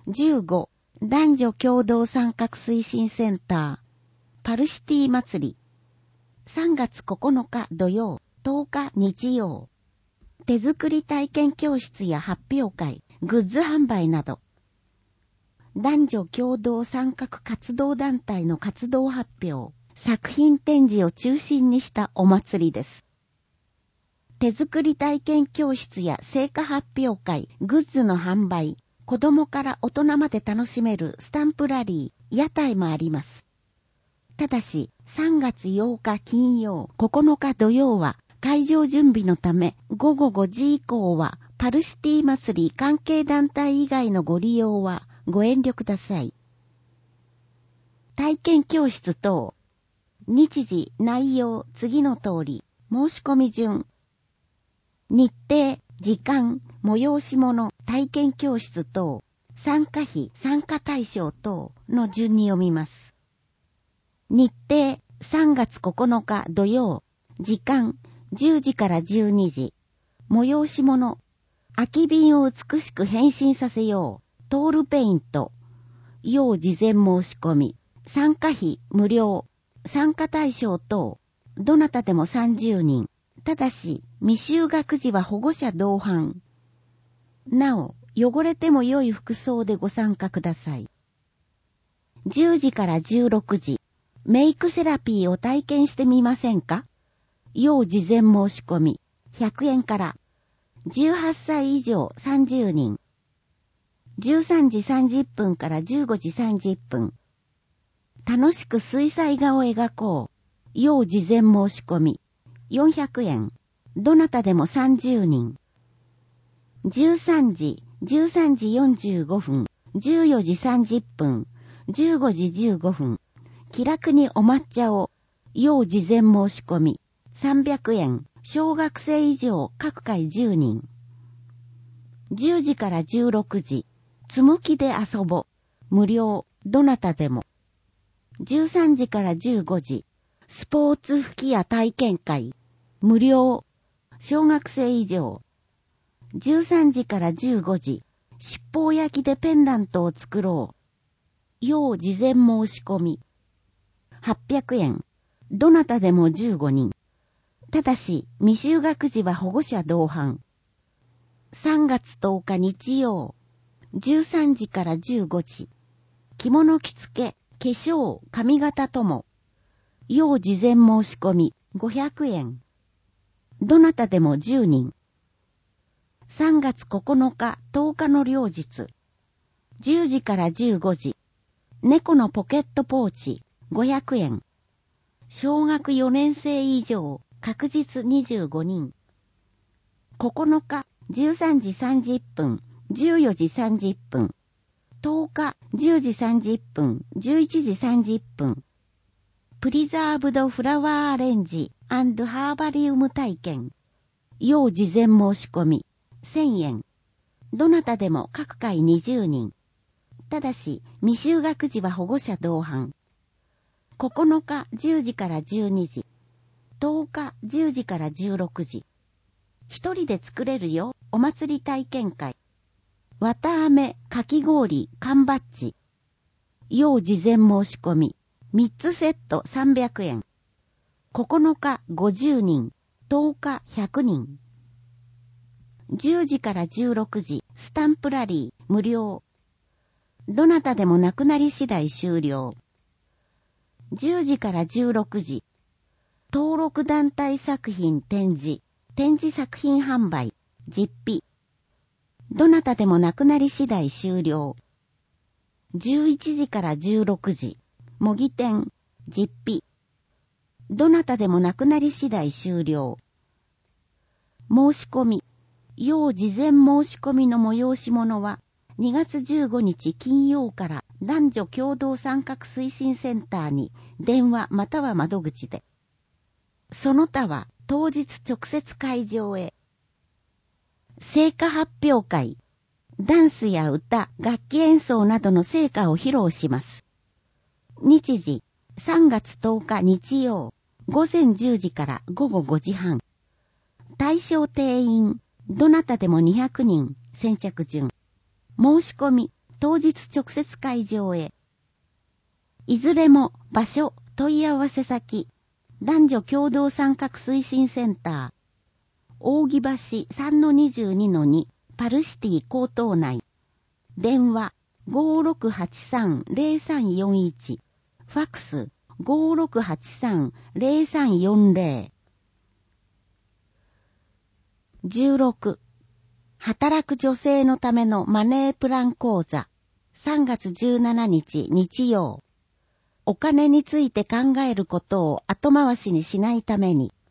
15、男女共同参画推進センター、パルシティ祭り。3月9日土曜、10日日曜。手作り体験教室や発表会、グッズ販売など。男女共同参画活動団体の活動発表、作品展示を中心にしたお祭りです。手作り体験教室や成果発表会、グッズの販売、子供から大人まで楽しめるスタンプラリー、屋台もあります。ただし、3月8日金曜、9日土曜は、会場準備のため、午後5時以降は、パルシティ祭り関係団体以外のご利用は、ご遠慮ください。体験教室等。日時、内容、次の通り。申し込み順。日程、時間、催し物、体験教室等、参加費、参加対象等の順に読みます。日程、3月9日土曜。時間、10時から12時。催し物。空き瓶を美しく変身させよう。トールペイント。要事前申し込み。参加費無料。参加対象等。どなたでも30人。ただし、未就学児は保護者同伴。なお、汚れても良い服装でご参加ください。10時から16時。メイクセラピーを体験してみませんか？要事前申し込み。100円から。18歳以上30人。13時30分から15時30分。楽しく水彩画を描こう。要事前申し込み。400円。どなたでも30人。13時45分、14時30分、15時15分。気楽にお抹茶を。要事前申し込み。300円。小学生以上各回10人。10時から16時。つむきで遊ぼ。無料。どなたでも。13時から15時。スポーツ吹き矢体験会。無料。小学生以上。13時から15時。七宝焼きでペンダントを作ろう。要事前申し込み。800円。どなたでも15人。ただし、未就学児は保護者同伴。3月10日日曜。13時から15時。着物着付け、化粧、髪型とも。要事前申し込み、500円。どなたでも10人。3月9日、10日の両日。10時から15時。猫のポケットポーチ、500円。小学4年生以上、確実25人。9日、13時30分、14時30分。10日、10時30分、11時30分。プリザーブドフラワーアレンジ&ハーバリウム体験。要事前申し込み。1000円。どなたでも各回20人。ただし、未就学児は保護者同伴。9日10時から12時。10日10時から16時。一人で作れるよ、お祭り体験会。綿飴、かき氷、缶バッジ。要事前申し込み。3つセット300円。9日50人。10日100人。10時から16時、スタンプラリー、無料。どなたでもなくなり次第終了。10時から16時、登録団体作品展示作品販売、実費。どなたでもなくなり次第終了。11時から16時、模擬店、実費。どなたでもなくなり次第終了。申し込み。要事前申し込みの催し物は2月15日金曜から男女共同参画推進センターに電話または窓口で。その他は当日直接会場へ。成果発表会。ダンスや歌、楽器演奏などの成果を披露します。日時3月10日日曜午前10時から午後5時半。対象定員どなたでも200人。先着順。申し込み当日直接会場へ。いずれも場所、問い合わせ先、男女共同参画推進センター、扇橋 3-22-2 パルシティ高等内。電話 5683-0341。ファックス 5683-0340。16. 働く女性のためのマネープラン講座。3月17日日曜。お金について考えることを後回しにしないために。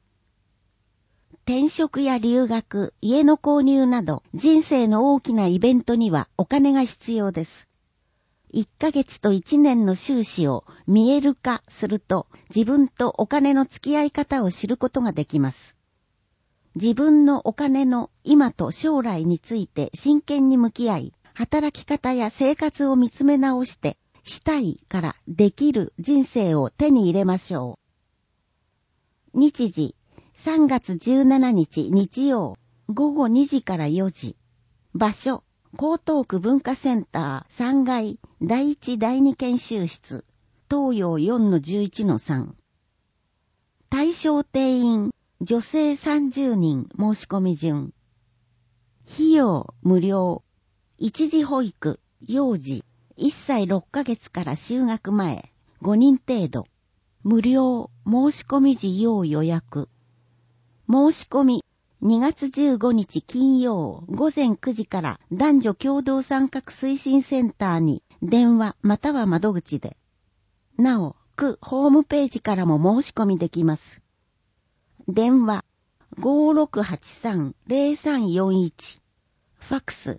転職や留学、家の購入など人生の大きなイベントにはお金が必要です。1ヶ月と1年の収支を見える化すると自分とお金の付き合い方を知ることができます。自分のお金の今と将来について真剣に向き合い、働き方や生活を見つめ直して、したいからできる人生を手に入れましょう。日時、3月17日日曜、午後2時から4時。場所、江東区文化センター3階第1第2研修室、東洋 4-11-3。対象定員、女性30人申し込み順。費用無料。一時保育、幼児、1歳6ヶ月から就学前、5人程度。無料、申し込み時要予約。申し込み、2月15日金曜午前9時から男女共同参画推進センターに電話または窓口で。なお、区ホームページからも申し込みできます。電話 5683-0341。ファックス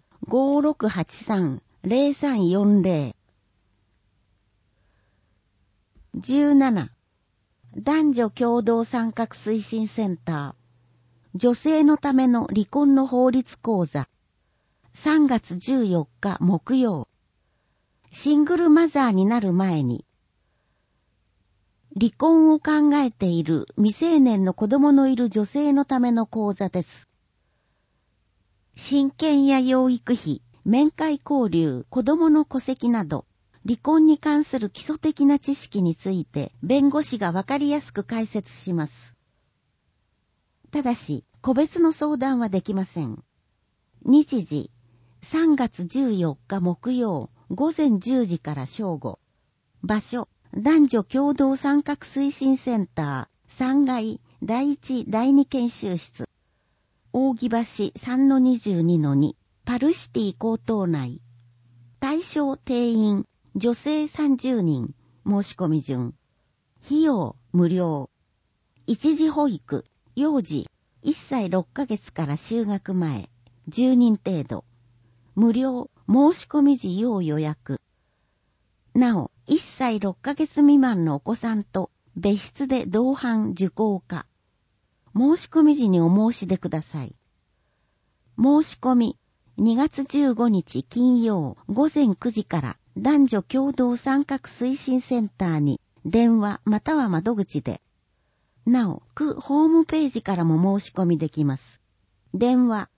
5683-0340。17. 男女共同参画推進センター。女性のための離婚の法律講座。3月14日木曜。シングルマザーになる前に。離婚を考えている未成年の子供のいる女性のための講座です。親権や養育費、面会交流、子供の戸籍など、離婚に関する基礎的な知識について弁護士がわかりやすく解説します。ただし、個別の相談はできません。日時、3月14日木曜、午前10時から正午。場所、男女共同参画推進センター、3階、第1、第2研修室。扇橋 3-22-2、パルシティ高等内。対象定員、女性30人、申し込み順。費用、無料。一時保育、幼児、1歳6ヶ月から就学前、10人程度。無料、申し込み時要予約。なお、1歳6ヶ月未満のお子さんと別室で同伴受講可。申し込み時にお申し出ください。申し込み、2月15日金曜午前9時から男女共同参画推進センターに電話または窓口で。なお、区ホームページからも申し込みできます。電話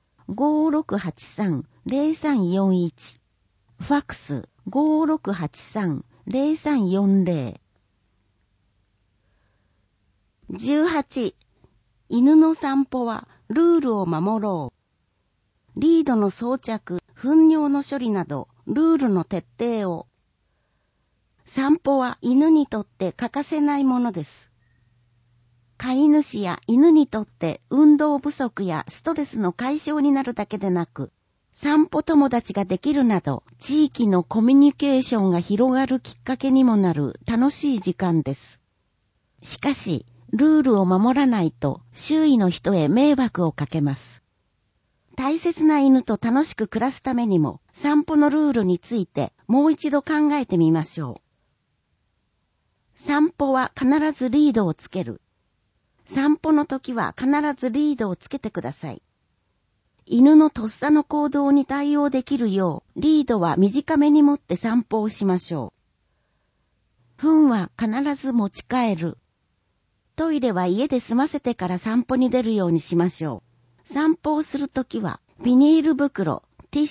5683-0341。ファックス 5683-0340。18. 犬の散歩はルールを守ろう。リードの装着、糞尿の処理などルールの徹底を。散歩は犬にとって欠かせないものです。飼い主や犬にとって運動不足やストレスの解消になるだけでなく、散歩友達ができるなど、地域のコミュニケーションが広がるきっかけにもなる楽しい時間です。しかし、ルールを守らないと周囲の人へ迷惑をかけます。大切な犬と楽しく暮らすためにも、散歩のルールについてもう一度考えてみましょう。散歩は必ずリードをつける。散歩の時は必ずリードをつけてください。犬のとっさの行動に対応できるよう、リードは短めに持って散歩をしましょう。糞は必ず持ち帰る。トイレは家で済ませてから散歩に出るようにしましょう。散歩をするときは、ビニール袋、ティッシュ、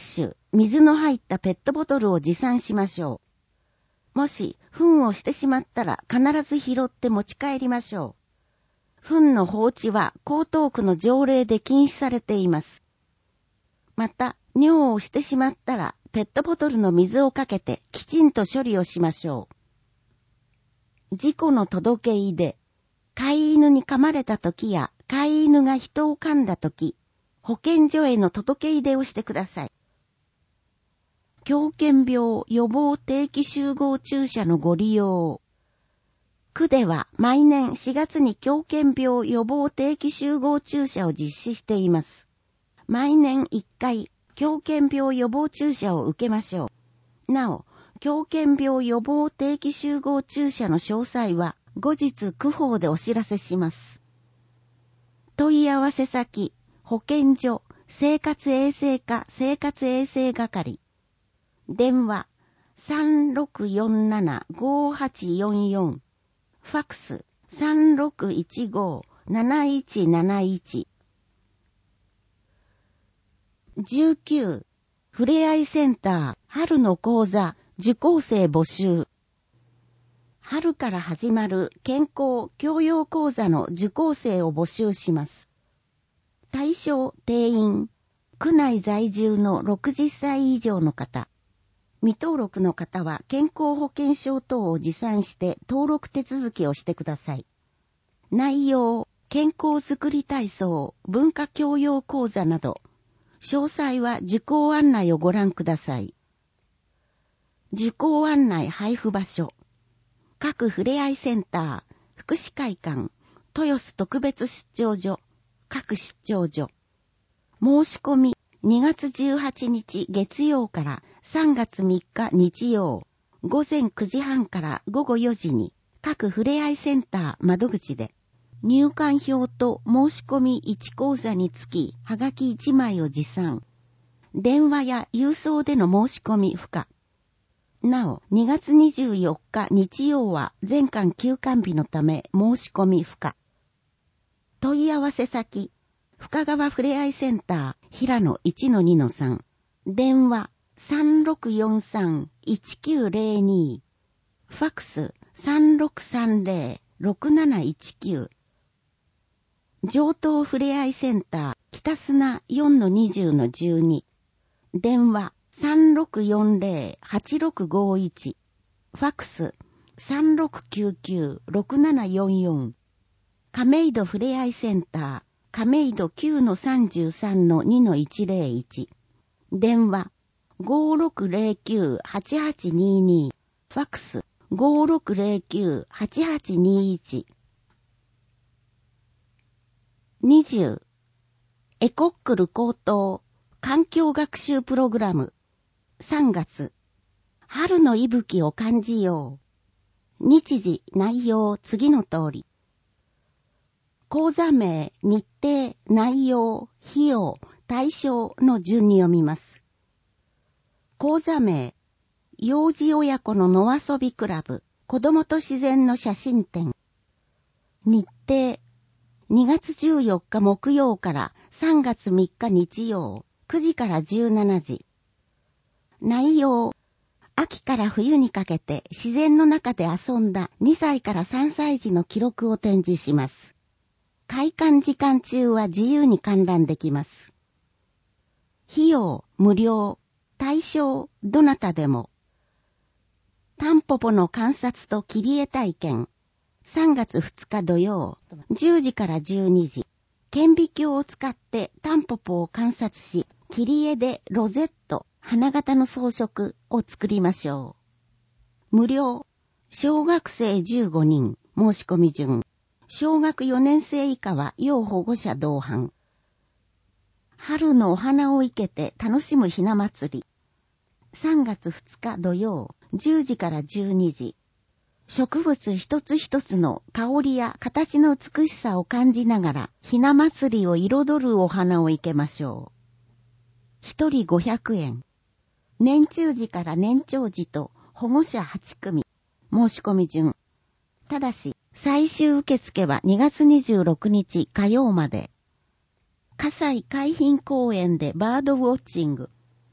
水の入ったペットボトルを持参しましょう。もし、糞をしてしまったら必ず拾って持ち帰りましょう。糞の放置は江東区の条例で禁止されています。また、尿をしてしまったらペットボトルの水をかけてきちんと処理をしましょう。事故の届け出で、飼い犬に噛まれた時や飼い犬が人を噛んだ時、保健所への届け出をしてください。狂犬病予防定期集合注射のご利用。区では毎年4月に狂犬病予防定期集合注射を実施しています。毎年1回、狂犬病予防注射を受けましょう。なお、狂犬病予防定期集合注射の詳細は後日区報でお知らせします。問い合わせ先、保健所、生活衛生課生活衛生係。電話、3647-5844。ファクス、3615-7171。19. ふれあいセンター春の講座受講生募集。春から始まる健康教養講座の受講生を募集します。対象定員、区内在住の60歳以上の方。未登録の方は健康保険証等を持参して登録手続きをしてください。内容、健康づくり体操、文化教養講座など。詳細は受講案内をご覧ください。受講案内配布場所。各ふれあいセンター、福祉会館、豊洲特別出張所、各出張所。申し込み、2月18日月曜から3月3日日曜、午前9時半から午後4時に、各ふれあいセンター窓口で、入館票と申し込み1講座につき、はがき1枚を持参。電話や郵送での申し込み不可。なお、2月24日日曜は全館休館日のため申し込み不可。問い合わせ先、深川ふれあいセンター、平野 1-2-3。電話、3643-1902。ファクス、3630-6719。上東ふれあいセンター、北砂 4-20-12。電話、3640-8651。ファクス、3699-6744。亀戸ふれあいセンター、亀戸 9-33-2-101。電話、5609-8822。ファクス、5609-8821。20. エコックル高等環境学習プログラム。3月。春の息吹を感じよう。日時、内容、次の通り。講座名、日程、内容、費用、対象の順に読みます。講座名、幼児親子の野遊びクラブ、子供と自然の写真展。日程、2月14日木曜から3月3日日曜、9時から17時。内容、秋から冬にかけて自然の中で遊んだ2歳から3歳児の記録を展示します。開館時間中は自由に観覧できます。費用、無料。対象、どなたでも。タンポポの観察と切り絵体験。3月2日土曜、10時から12時。顕微鏡を使ってタンポポを観察し、切り絵でロゼット、花形の装飾を作りましょう。無料。小学生15人、申し込み順。小学4年生以下は要保護者同伴。春のお花を生けて楽しむひな祭り。3月2日土曜、10時から12時。植物一つ一つの香りや形の美しさを感じながら、ひな祭りを彩るお花を生けましょう。一人500円。年中時から年長時と保護者8組。申し込み順。ただし、最終受付は2月26日火曜まで。葛西海浜公園でバードウォッチング。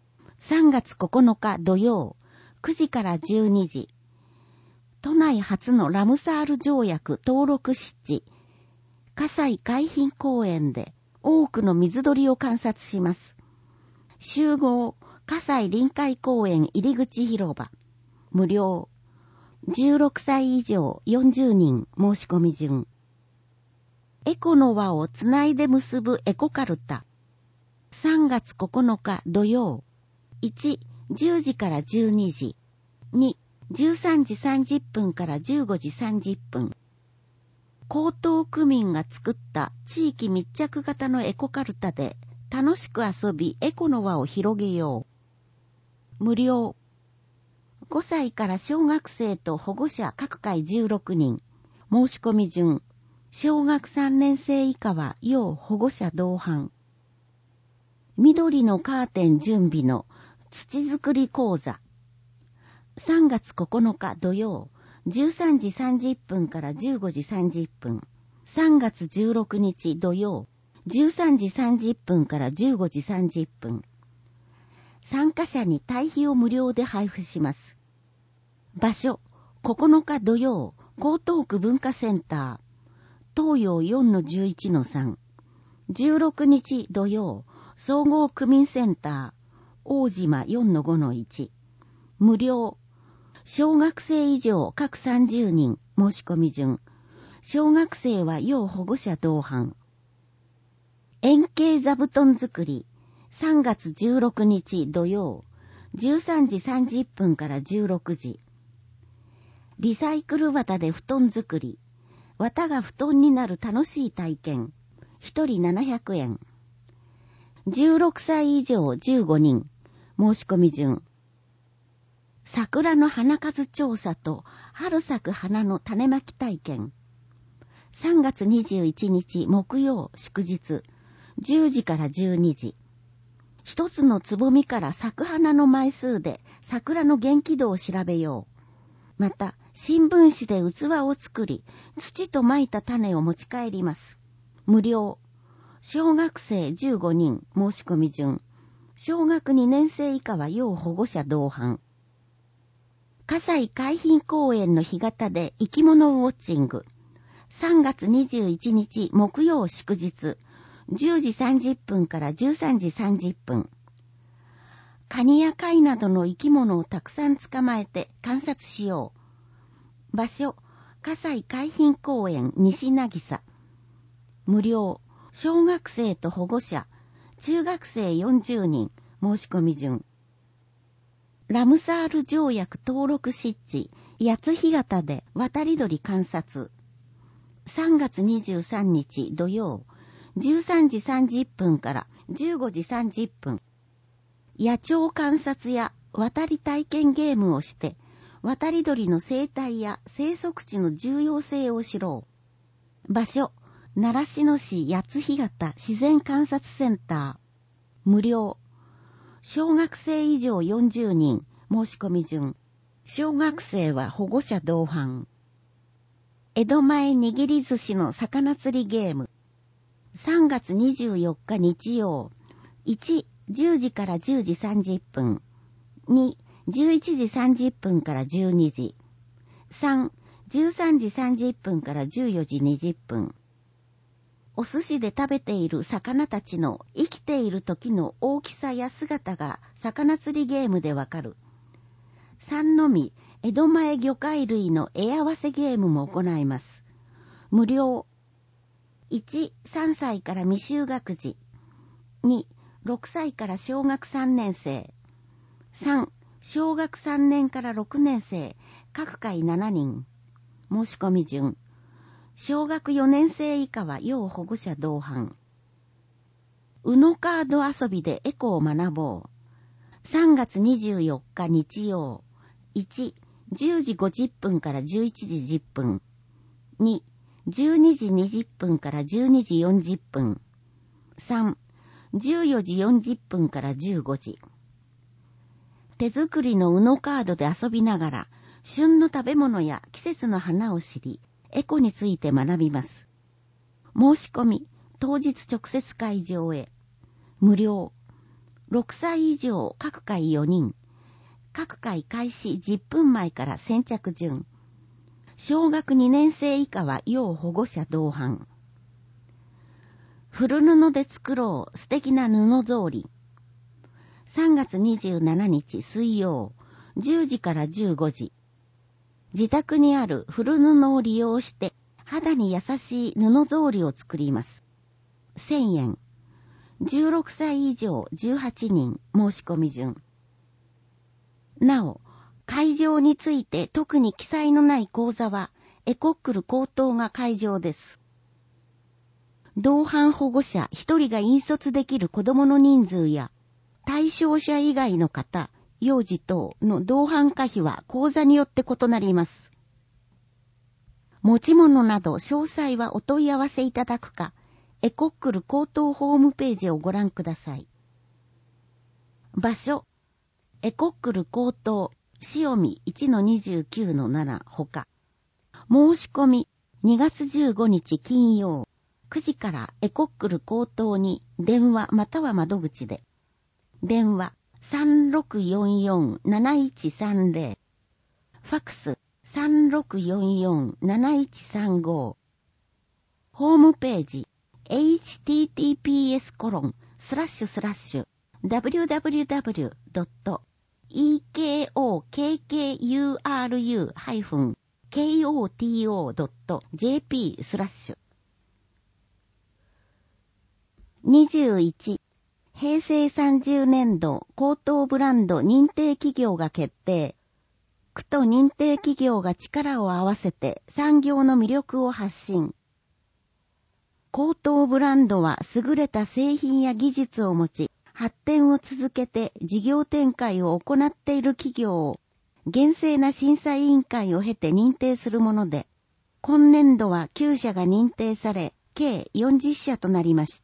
3月9日土曜、9時から12時。都内初のラムサール条約登録湿地、葛西海浜公園で多くの水鳥を観察します。集合、葛西臨海公園入り口広場。無料。16歳以上40人申し込み順。エコの輪をつないで結ぶエコカルタ。3月9日土曜。1、10時から12時。2、13時30分から15時30分。江東区民が作った地域密着型のエコカルタで楽しく遊びエコの輪を広げよう。無料。5歳から小学生と保護者各回16人。申し込み順。小学3年生以下は要保護者同伴。緑のカーテン準備の土作り講座。3月9日土曜、13時30分から15時30分。3月16日土曜、13時30分から15時30分。参加者に堆肥を無料で配布します。場所、9日土曜、江東区文化センター、東洋 4-11-3。16日土曜、総合区民センター、大島 4-5-1。無料。小学生以上各30人申し込み順。小学生は要保護者同伴。円形座布団作り。3月16日土曜。13時30分から16時。リサイクル綿で布団作り。綿が布団になる楽しい体験。1人700円。16歳以上15人。申し込み順。桜の花数調査と春咲く花の種まき体験。3月21日木曜祝日。10時から12時。一つのつぼみから咲く花の枚数で桜の元気度を調べよう。また、新聞紙で器を作り、土とまいた種を持ち帰ります。無料。小学生15人申し込み順。小学2年生以下は要保護者同伴。葛西海浜公園の干潟で生き物ウォッチング。3月21日木曜祝日。10時30分から13時30分。カニや貝などの生き物をたくさん捕まえて観察しよう。場所、葛西海浜公園西渚。無料。小学生と保護者、中学生40人、申し込み順。ラムサール条約登録湿地、八津干潟で渡り鳥観察。3月23日土曜、13時30分から15時30分。野鳥観察や渡り体験ゲームをして、渡り鳥の生態や生息地の重要性を知ろう。場所、習志野市八津干潟自然観察センター。無料。小学生以上40人申し込み順。小学生は保護者同伴。江戸前握り寿司の魚釣りゲーム。3月24日日曜。1、10時から10時30分。2、11時30分から12時。3、13時30分から14時20分。お寿司で食べている魚たちの生きている時の大きさや姿が魚釣りゲームでわかる。3のみ、江戸前魚介類の絵合わせゲームも行います。無料。1、3歳から未就学児。2、6歳から小学3年生。3、小学3年から6年生、各回7人。申し込み順。小学4年生以下は要保護者同伴。UNOカード遊びでエコを学ぼう。3月24日日曜。1、10時50分から11時10分。2、12時20分から12時40分。3、14時40分から15時。手作りのUNOカードで遊びながら、旬の食べ物や季節の花を知り、エコについて学びます。申し込み、当日直接会場へ。無料。 6歳以上各回4人。各回開始10分前から先着順。小学2年生以下は要保護者同伴。古布で作ろう素敵な布草履。3月27日水曜、10時から15時。自宅にある古布を利用して肌に優しい布草履を作ります。1000円。16歳以上18人申し込み順。なお、会場について特に記載のない講座はエコックル高等が会場です。同伴保護者1人が引率できる子供の人数や対象者以外の方、幼児等の同伴可否は講座によって異なります。持ち物など詳細はお問い合わせいただくか、エコックル高等ホームページをご覧ください。場所、エコックル高等、塩見 1-29-7 ほか。申し込み、2月15日金曜、9時からエコックル高等に電話または窓口で。電話、3644-7130。ファクス、3644-7135。ホームページ、https://www.ekokkuru-koto.jp/。21、平成30年度高等ブランド認定企業が決定。区と認定企業が力を合わせて産業の魅力を発信。高等ブランドは優れた製品や技術を持ち、発展を続けて事業展開を行っている企業を、厳正な審査委員会を経て認定するもので、今年度は9社が認定され、計40社となりました。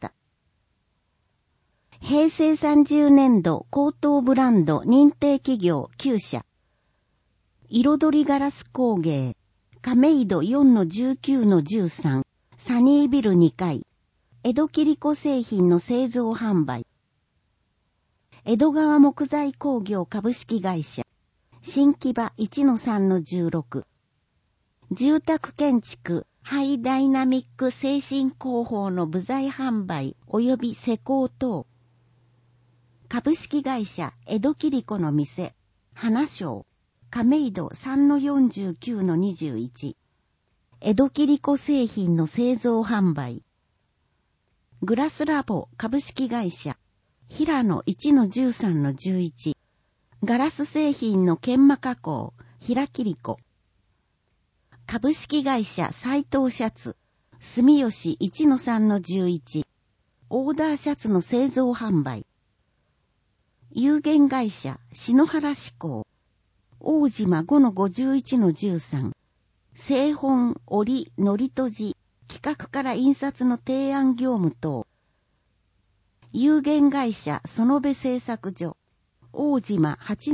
平成30年度高等ブランド認定企業9社。彩りガラス工芸、亀戸 4-19-13、サニービル2階、江戸切子製品の製造販売。江戸川木材工業株式会社、新木場 1-3-16。住宅建築、ハイダイナミック精神工法の部材販売及び施工等。株式会社江戸切子の店、花商、亀戸 3-49-21。江戸切子製品の製造販売。グラスラボ株式会社、平野 1-13-11。ガラス製品の研磨加工、平切子。株式会社斉藤シャツ、住吉 1-3-11。オーダーシャツの製造販売。有限会社篠原志向、大島 5-51-13。製本、折、のりとじ、企画から印刷の提案業務等。有限会社園部製作所、大島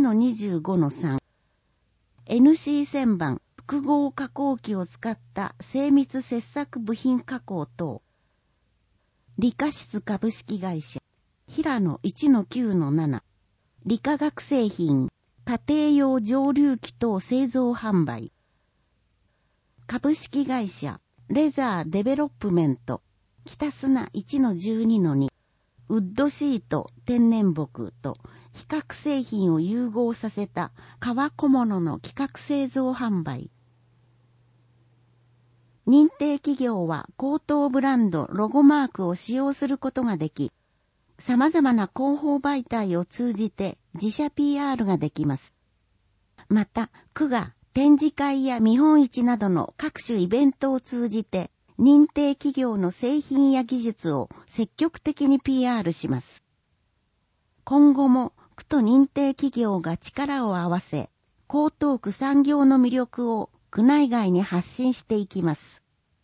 8-25-3。NC 旋盤、複合加工機を使った精密切削部品加工等。理科室株式会社、平野 1-9-7。理化学製品、家庭用蒸留機等製造販売。株式会社、レザーデベロップメント、北砂 1-12-2。ウッドシート、天然木と比較製品を融合させた革小物の企画製造販売。認定企業は高等ブランドロゴマークを使用することができ、様々な広報媒体を通じて自社 PR ができます。また、区が展示会や見本市などの各種イベントを通じて、認定企業の製品や技術を積極的に PR します。今後も区と認定企業が力を合わせ、江東区産業の魅力を区内外に発信していきます。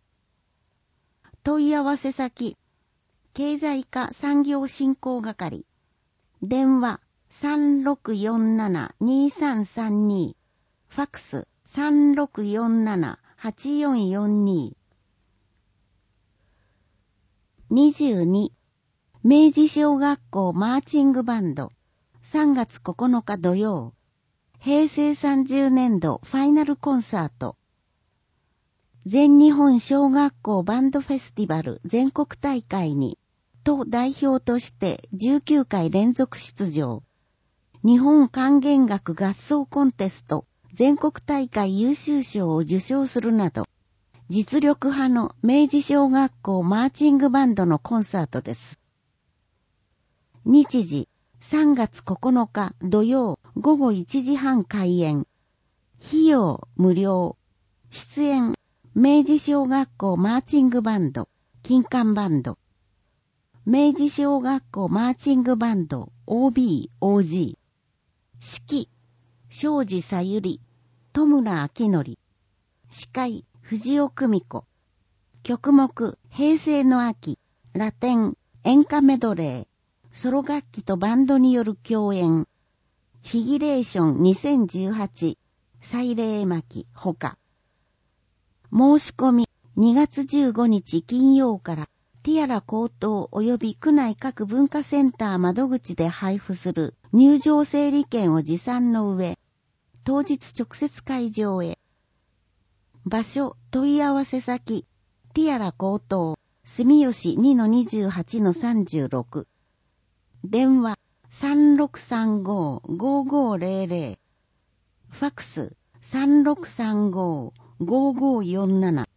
問い合わせ先、経済課産業振興係。電話 3647-2332。ファクス 3647-8442。22。 明治小学校マーチングバンド、3月9日土曜、平成30年度ファイナルコンサート、全日本小学校バンドフェスティバル全国大会に、都代表として19回連続出場、日本管弦楽合奏コンテスト全国大会優秀賞を受賞するなど、実力派の明治小学校マーチングバンドのコンサートです。日時、3月9日土曜午後1時半開演。費用無料。出演、明治小学校マーチングバンド、金管バンド。明治小学校マーチングバンド、OB、OG。指揮、庄司さゆり、戸村明則。司会、藤尾久美子。曲目、平成の秋、ラテン、演歌メドレー。ソロ楽器とバンドによる共演。フィギュレーション2018、祭礼絵巻、ほか。申し込み、2月15日金曜から、ティアラ高等及び区内各文化センター窓口で配布する入場整理券を持参の上、当日直接会場へ。場所、問い合わせ先、ティアラ高等、住吉 2-28-36。電話、3635-5500。ファクス、3635-5547。